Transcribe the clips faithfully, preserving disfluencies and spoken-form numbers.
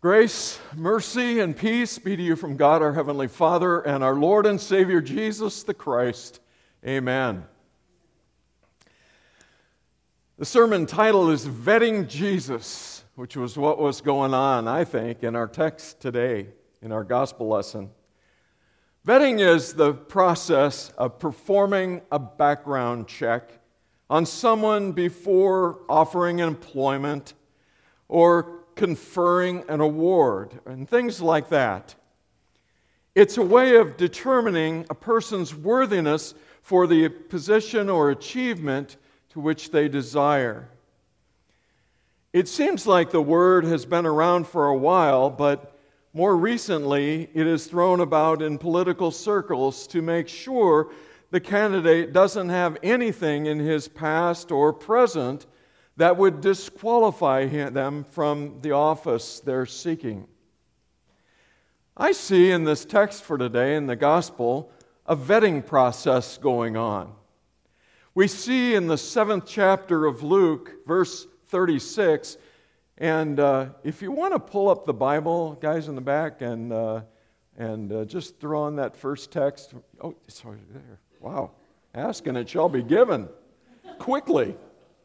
Grace, mercy, and peace be to you from God our Heavenly Father and our Lord and Savior Jesus the Christ. Amen. The sermon title is Vetting Jesus, which was what was going on, I think, in our text today, in our gospel lesson. Vetting is the process of performing a background check on someone before offering employment or conferring an award and things like that. It's a way of determining a person's worthiness for the position or achievement to which they desire. It seems like the word has been around for a while, but more recently it is thrown about in political circles to make sure the candidate doesn't have anything in his past or present that would disqualify them from the office they're seeking. I see in this text for today in the gospel a vetting process going on. We see in the seventh chapter of Luke, verse thirty-six, and uh, if you want to pull up the Bible, guys in the back, and uh, and uh, just throw on that first text. Oh, sorry, there. Wow. Ask and it shall be given. Quickly.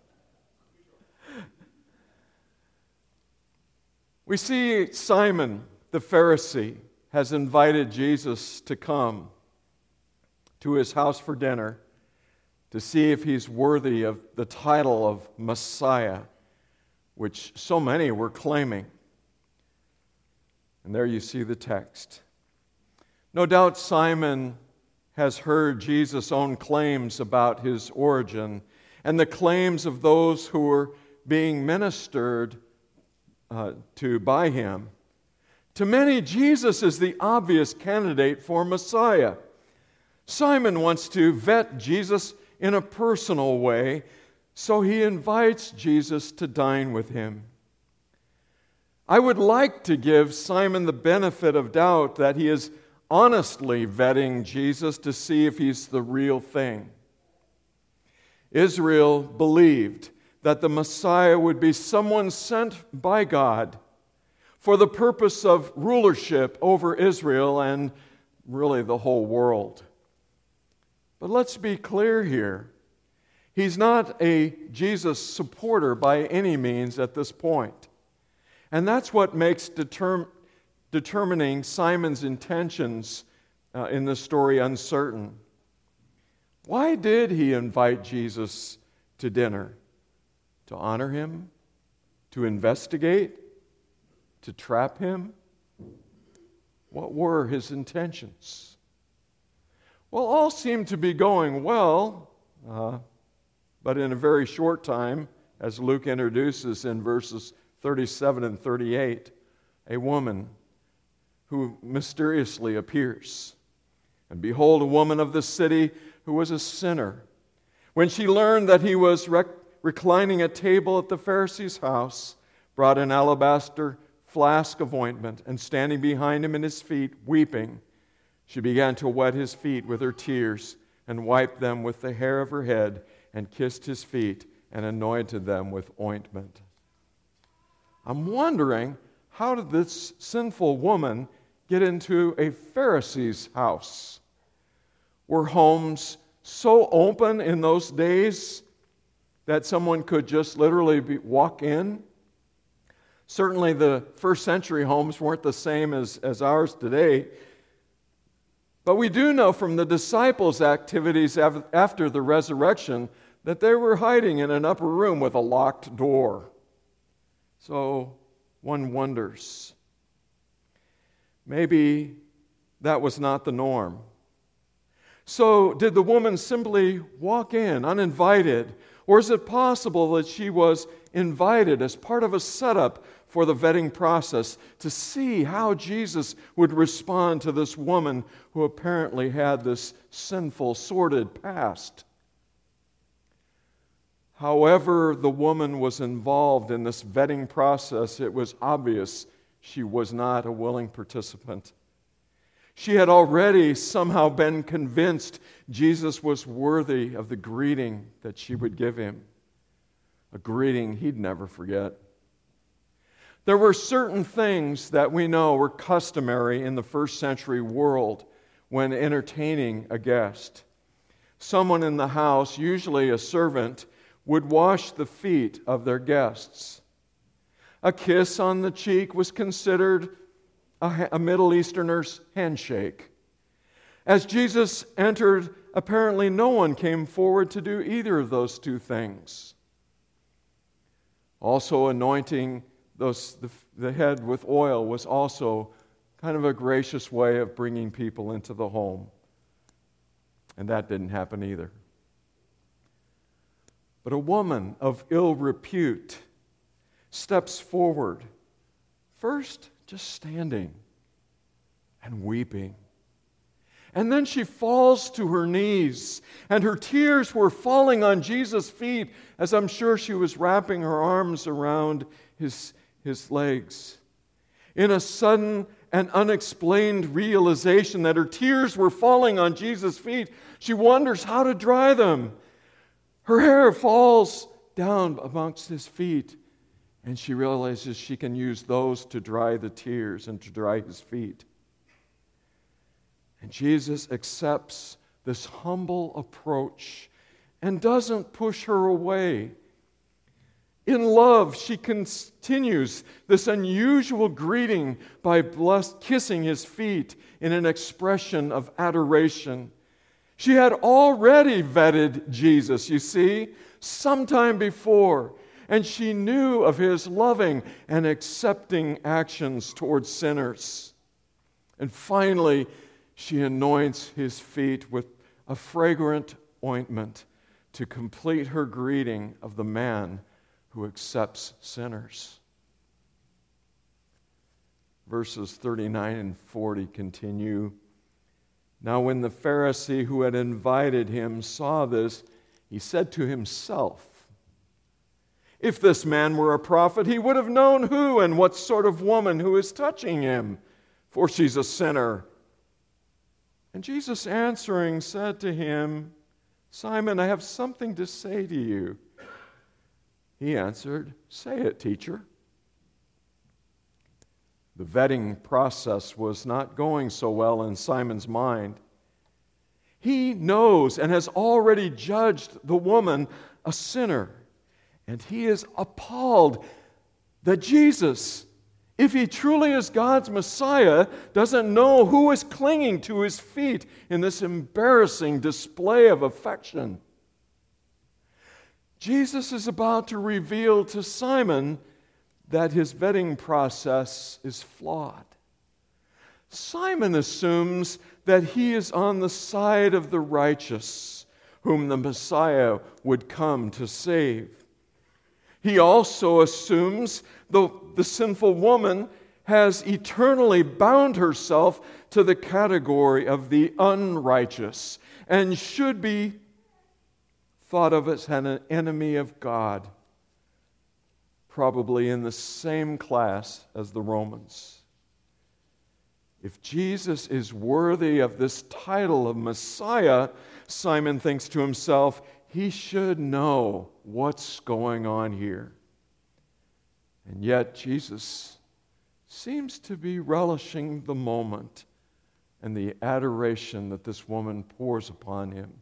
We see Simon the Pharisee has invited Jesus to come to his house for dinner to see if he's worthy of the title of Messiah, which so many were claiming. And there you see the text. No doubt Simon has heard Jesus' own claims about his origin and the claims of those who were being ministered Uh, to by him. To many, Jesus is the obvious candidate for Messiah. Simon wants to vet Jesus in a personal way, so he invites Jesus to dine with him. I would like to give Simon the benefit of doubt that he is honestly vetting Jesus to see if he's the real thing. Israel believed that the Messiah would be someone sent by God for the purpose of rulership over Israel and really the whole world. But let's be clear here. He's not a Jesus supporter by any means at this point. And that's what makes determ- determining Simon's intentions uh, in this story uncertain. Why did he invite Jesus to dinner? To honor him? To investigate? To trap him? What were his intentions? Well, all seemed to be going well, uh, but in a very short time, as Luke introduces in verses thirty-seven and thirty-eight, a woman who mysteriously appears. And behold, a woman of the city who was a sinner. When she learned that he was rec- reclining at table at the Pharisee's house, brought an alabaster flask of ointment, and standing behind him in his feet, weeping, she began to wet his feet with her tears, and wiped them with the hair of her head, and kissed his feet, and anointed them with ointment. I'm wondering, how did this sinful woman get into a Pharisee's house? Were homes so open in those days that someone could just literally be, walk in? Certainly the first century homes weren't the same as, as ours today. But we do know from the disciples' activities af- after the resurrection that they were hiding in an upper room with a locked door. So one wonders. Maybe that was not the norm. So did the woman simply walk in uninvited? Or is it possible that she was invited as part of a setup for the vetting process to see how Jesus would respond to this woman who apparently had this sinful, sordid past? However the woman was involved in this vetting process, it was obvious she was not a willing participant. She had already somehow been convinced Jesus was worthy of the greeting that she would give him, a greeting he'd never forget. There were certain things that we know were customary in the first century world when entertaining a guest. Someone in the house, usually a servant, would wash the feet of their guests. A kiss on the cheek was considered a, a Middle Easterner's handshake. As Jesus entered, apparently no one came forward to do either of those two things. Also, anointing those, the, the head with oil was also kind of a gracious way of bringing people into the home. And that didn't happen either. But a woman of ill repute steps forward, first just standing and weeping. And then she falls to her knees, and her tears were falling on Jesus' feet as I'm sure she was wrapping her arms around his, his legs. In a sudden and unexplained realization that her tears were falling on Jesus' feet, she wonders how to dry them. Her hair falls down amongst his feet, and she realizes she can use those to dry the tears and to dry his feet. And Jesus accepts this humble approach and doesn't push her away. In love, she continues this unusual greeting by blessed, kissing his feet in an expression of adoration. She had already vetted Jesus, you see, sometime before, and she knew of his loving and accepting actions towards sinners. And finally, she anoints his feet with a fragrant ointment to complete her greeting of the man who accepts sinners. Verses thirty-nine and forty continue. Now when the Pharisee who had invited him saw this, he said to himself, "If this man were a prophet, he would have known who and what sort of woman who is touching him, for she's a sinner." And Jesus answering said to him, "Simon, I have something to say to you." He answered, "Say it, teacher." The vetting process was not going so well in Simon's mind. He knows and has already judged the woman a sinner, and he is appalled that Jesus, if he truly is God's Messiah, doesn't know who is clinging to his feet in this embarrassing display of affection. Jesus is about to reveal to Simon that his vetting process is flawed. Simon assumes that he is on the side of the righteous, whom the Messiah would come to save. He also assumes the, the sinful woman has eternally bound herself to the category of the unrighteous and should be thought of as an enemy of God, probably in the same class as the Romans. If Jesus is worthy of this title of Messiah, Simon thinks to himself, he should know what's going on here. And yet Jesus seems to be relishing the moment and the adoration that this woman pours upon him.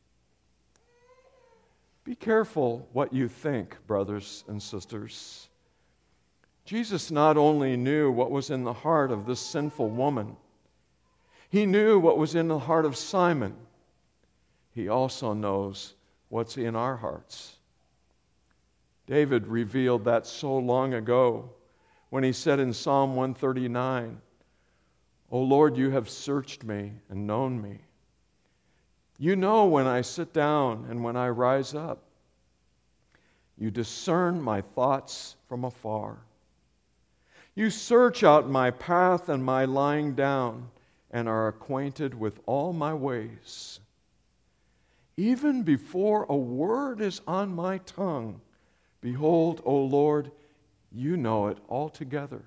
Be careful what you think, brothers and sisters. Jesus not only knew what was in the heart of this sinful woman, he knew what was in the heart of Simon. He also knows what's in our hearts. David revealed that so long ago when he said in Psalm one thirty-nine, "O Lord, you have searched me and known me. You know when I sit down and when I rise up. You discern my thoughts from afar. You search out my path and my lying down and are acquainted with all my ways. Even before a word is on my tongue, behold, O Lord, you know it altogether."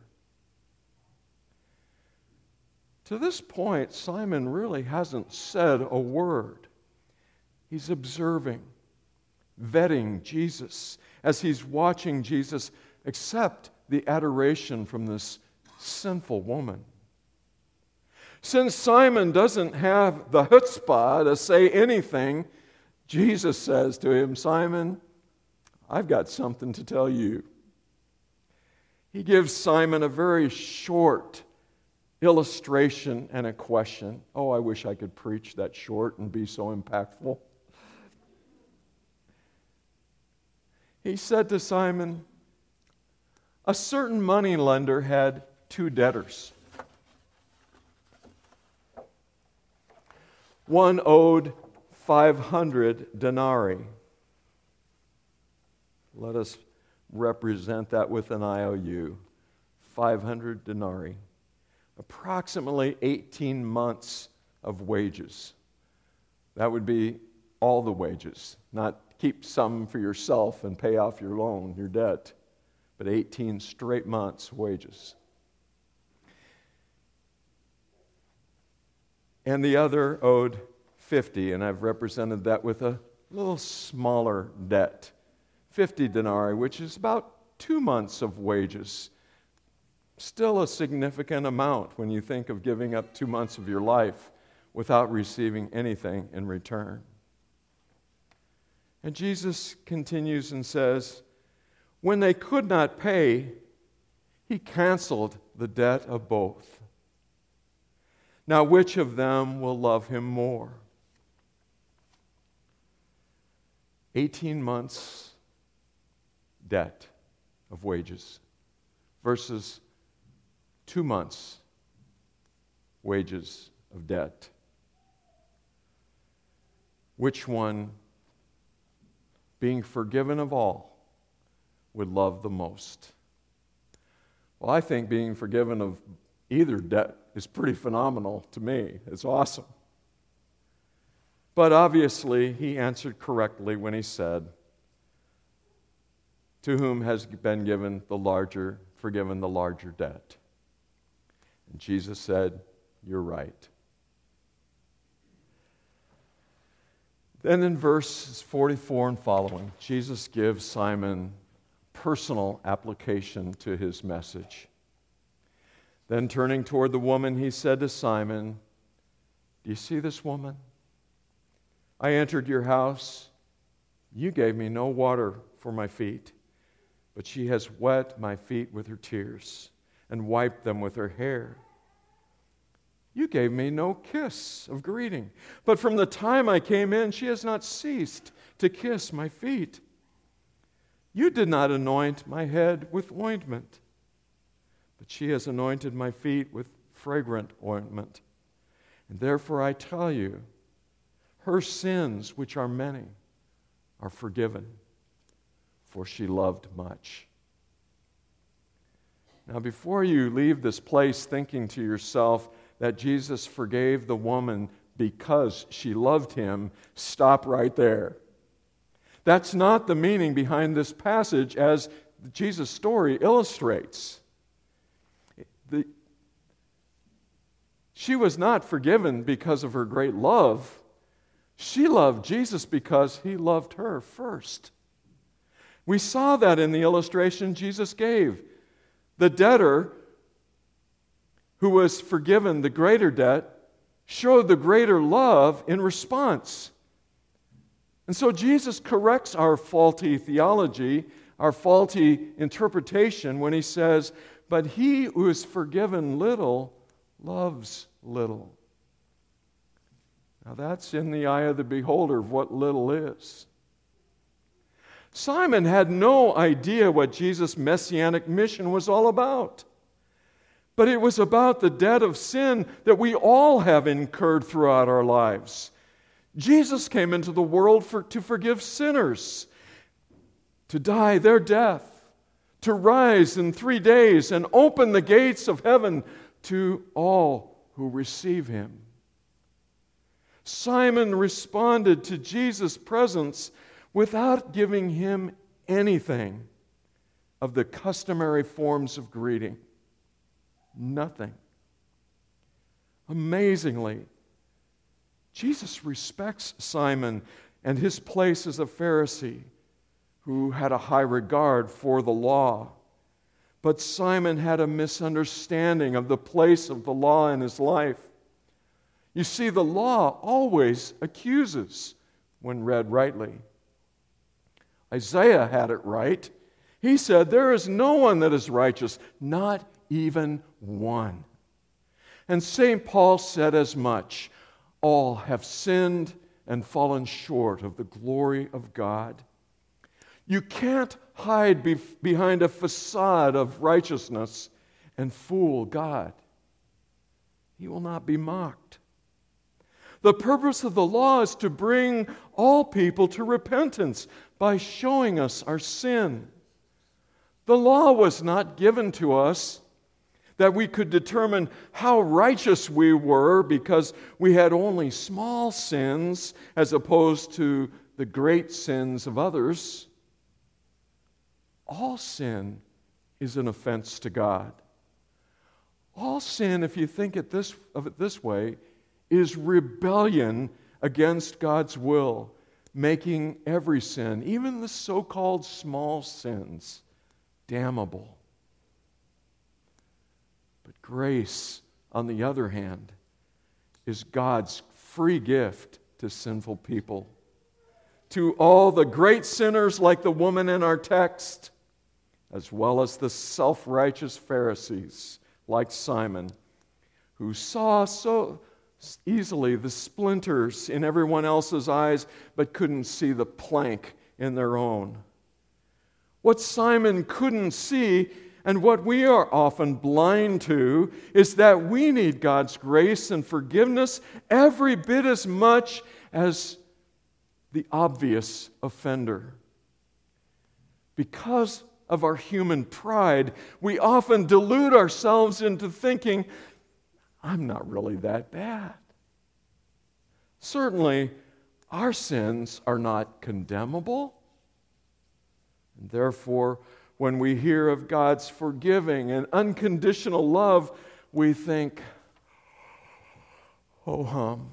To this point, Simon really hasn't said a word. He's observing, vetting Jesus as he's watching Jesus accept the adoration from this sinful woman. Since Simon doesn't have the chutzpah to say anything, Jesus says to him, Simon, I've got something to tell you. He gives Simon a very short illustration and a question. Oh, I wish I could preach that short and be so impactful. He said to Simon, a certain moneylender had two debtors. One owed five hundred denarii. Let us represent that with an I O U. five hundred denarii. Approximately eighteen months of wages. That would be all the wages, not keep some for yourself and pay off your loan, your debt, but eighteen straight months' wages. And the other owed fifty, and I've represented that with a little smaller debt, fifty denarii, which is about two months of wages. Still a significant amount when you think of giving up two months of your life without receiving anything in return. And Jesus continues and says, when they could not pay, he canceled the debt of both. Now, which of them will love him more? eighteen months debt of wages versus two months wages of debt. Which one, being forgiven of all, would love the most? Well, I think being forgiven of either debt is pretty phenomenal to me. It's awesome. But obviously, he answered correctly when he said, to whom has been given the larger, forgiven the larger debt? And Jesus said, you're right. Then in verses forty-four and following, Jesus gives Simon personal application to his message. Then turning toward the woman, he said to Simon, do you see this woman? I entered your house. You gave me no water for my feet, but she has wet my feet with her tears and wiped them with her hair. You gave me no kiss of greeting, but from the time I came in, she has not ceased to kiss my feet. You did not anoint my head with ointment, but she has anointed my feet with fragrant ointment. And therefore I tell you, her sins, which are many, are forgiven, for she loved much. Now, before you leave this place thinking to yourself that Jesus forgave the woman because she loved him, stop right there. That's not the meaning behind this passage as Jesus' story illustrates. The, she was not forgiven because of her great love. She loved Jesus because he loved her first. We saw that in the illustration Jesus gave. The debtor who was forgiven the greater debt showed the greater love in response. And so Jesus corrects our faulty theology, our faulty interpretation when he says, but he who is forgiven little loves little. Now that's in the eye of the beholder of what little is. Simon had no idea what Jesus' messianic mission was all about. But it was about the debt of sin that we all have incurred throughout our lives. Jesus came into the world for, to forgive sinners, to die their death, to rise in three days and open the gates of heaven to all who receive him. Simon responded to Jesus' presence without giving him anything of the customary forms of greeting. Nothing. Amazingly, Jesus respects Simon and his place as a Pharisee who had a high regard for the law. But Simon had a misunderstanding of the place of the law in his life. You see, the law always accuses when read rightly. Isaiah had it right. He said, "There is no one that is righteous, not even one." And Saint Paul said as much. All have sinned and fallen short of the glory of God. You can't hide be- behind a facade of righteousness and fool God. He will not be mocked. The purpose of the law is to bring all people to repentance by showing us our sin. The law was not given to us that we could determine how righteous we were because we had only small sins as opposed to the great sins of others. All sin is an offense to God. All sin, if you think it this, of it this way, is rebellion against God's will, making every sin, even the so-called small sins, damnable. But grace, on the other hand, is God's free gift to sinful people. To all the great sinners like the woman in our text, as well as the self-righteous Pharisees like Simon, who saw so easily the splinters in everyone else's eyes but couldn't see the plank in their own. What Simon couldn't see, and what we are often blind to, is that we need God's grace and forgiveness every bit as much as the obvious offender. Because of our human pride, we often delude ourselves into thinking, I'm not really that bad. Certainly, our sins are not condemnable, and therefore, when we hear of God's forgiving and unconditional love, we think, oh hum.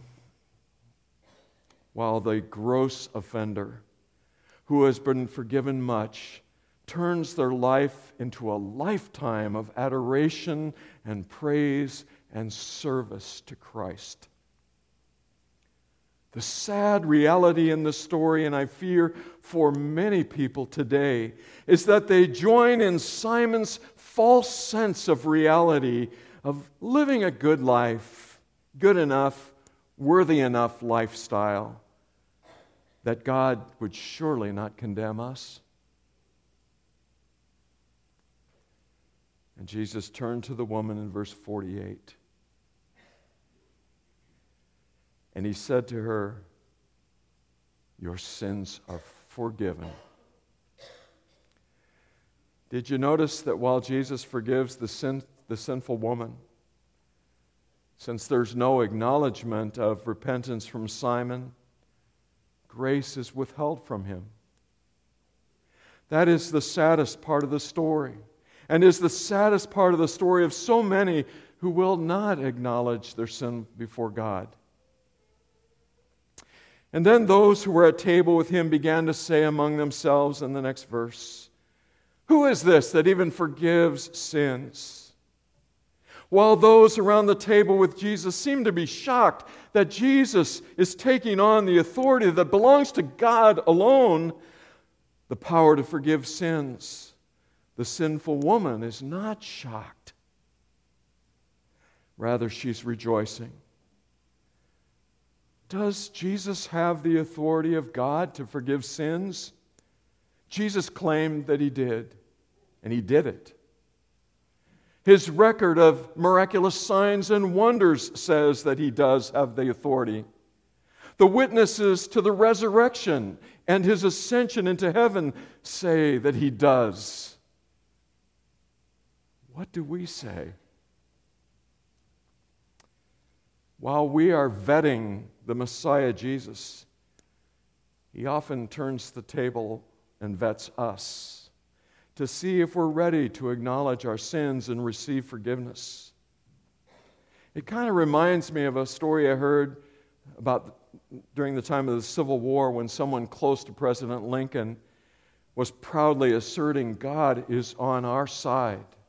While the gross offender who has been forgiven much turns their life into a lifetime of adoration and praise and service to Christ. The sad reality in the story, and I fear for many people today, is that they join in Simon's false sense of reality of living a good life, good enough, worthy enough lifestyle, that God would surely not condemn us. And Jesus turned to the woman in verse forty-eight. And he said to her, your sins are forgiven. Did you notice that while Jesus forgives the sin, the sinful woman, since there's no acknowledgement of repentance from Simon, grace is withheld from him? That is the saddest part of the story, and is the saddest part of the story of so many who will not acknowledge their sin before God. And then those who were at table with him began to say among themselves in the next verse, who is this that even forgives sins? While those around the table with Jesus seem to be shocked that Jesus is taking on the authority that belongs to God alone, the power to forgive sins, the sinful woman is not shocked. Rather, she's rejoicing. Does Jesus have the authority of God to forgive sins? Jesus claimed that he did, and he did it. His record of miraculous signs and wonders says that he does have the authority. The witnesses to the resurrection and his ascension into heaven say that he does. What do we say? While we are vetting the Messiah Jesus, he often turns the table and vets us to see if we're ready to acknowledge our sins and receive forgiveness. It kind of reminds me of a story I heard about during the time of the Civil War when someone close to President Lincoln was proudly asserting God is on our side.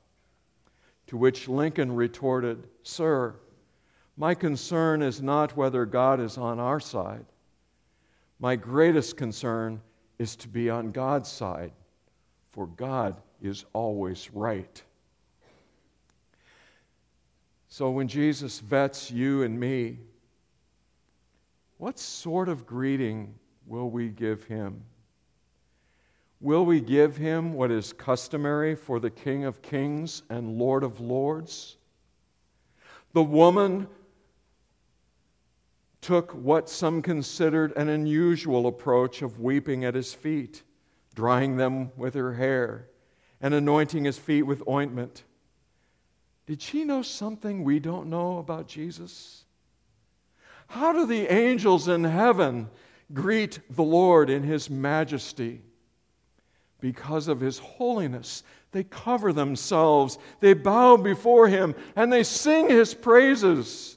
To which Lincoln retorted, "Sir, my concern is not whether God is on our side. My greatest concern is to be on God's side, for God is always right." So when Jesus vets you and me, what sort of greeting will we give him? Will we give him what is customary for the King of Kings and Lord of Lords? The woman took what some considered an unusual approach of weeping at his feet, drying them with her hair, and anointing his feet with ointment. Did she know something we don't know about Jesus? How do the angels in heaven greet the Lord in his majesty? Because of his holiness, they cover themselves, they bow before him, and they sing his praises.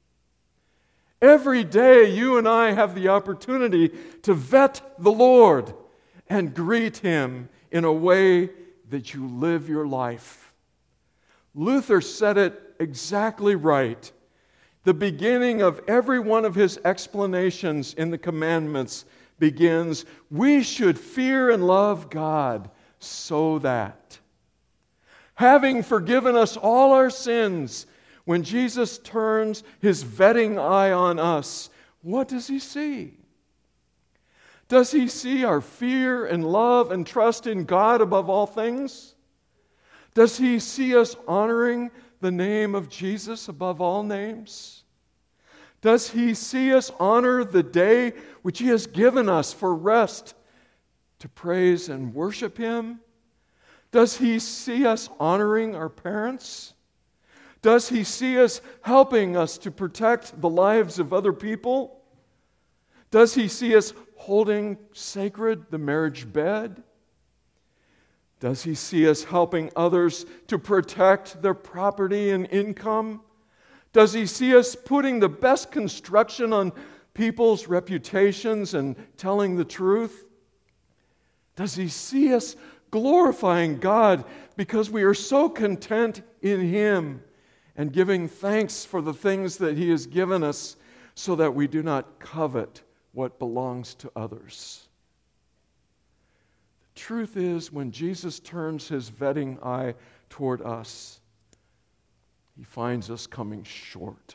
Every day, you and I have the opportunity to vet the Lord and greet him in a way that you live your life. Luther said it exactly right. The beginning of every one of his explanations in the commandments begins, "We should fear and love God so that." Having forgiven us all our sins, when Jesus turns his vetting eye on us, what does he see? Does he see our fear and love and trust in God above all things? Does he see us honoring the name of Jesus above all names? Does he see us honor the day which he has given us for rest to praise and worship him? Does he see us honoring our parents? Does he see us helping us to protect the lives of other people? Does he see us holding sacred the marriage bed? Does he see us helping others to protect their property and income? Does he see us putting the best construction on people's reputations and telling the truth? Does he see us glorifying God because we are so content in him and giving thanks for the things that he has given us so that we do not covet what belongs to others? The truth is, when Jesus turns his vetting eye toward us, he finds us coming short,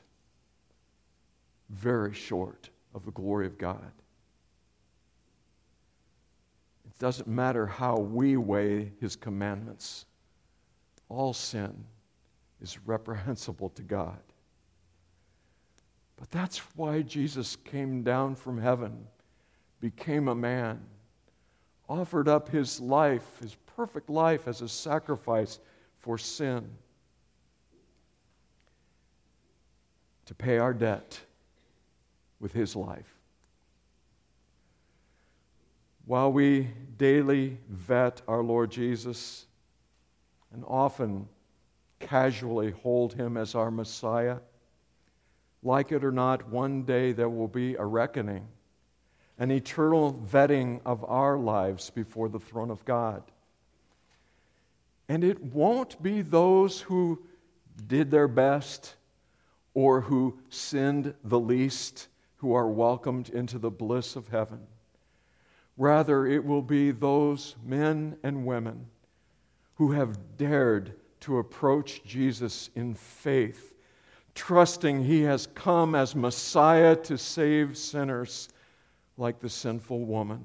very short of the glory of God. It doesn't matter how we weigh his commandments. All sin is reprehensible to God. But that's why Jesus came down from heaven, became a man, offered up his life, his perfect life as a sacrifice for sin, to pay our debt with his life. While we daily vet our Lord Jesus and often casually hold him as our Messiah, like it or not, one day there will be a reckoning, an eternal vetting of our lives before the throne of God. And it won't be those who did their best or who sinned the least who are welcomed into the bliss of heaven. Rather, it will be those men and women who have dared to approach Jesus in faith, trusting he has come as Messiah to save sinners like the sinful woman.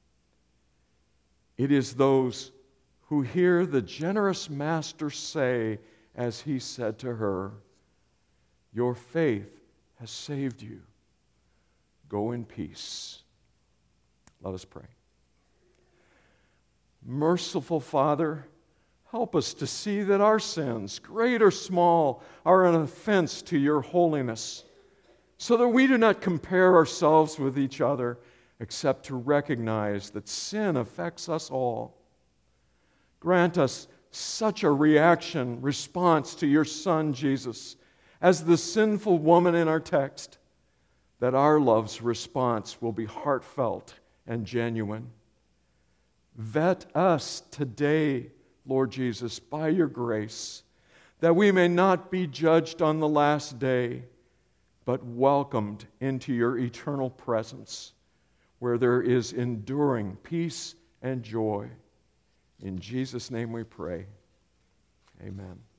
It is those who hear the generous Master say, as he said to her, "Your faith has saved you. Go in peace." Let us pray. Merciful Father, help us to see that our sins, great or small, are an offense to your holiness, so that we do not compare ourselves with each other, except to recognize that sin affects us all. Grant us such a reaction, response to your Son, Jesus, as the sinful woman in our text, that our love's response will be heartfelt and genuine. Vet us today, Lord Jesus, by your grace, that we may not be judged on the last day, but welcomed into your eternal presence, where there is enduring peace and joy. In Jesus' name we pray. Amen.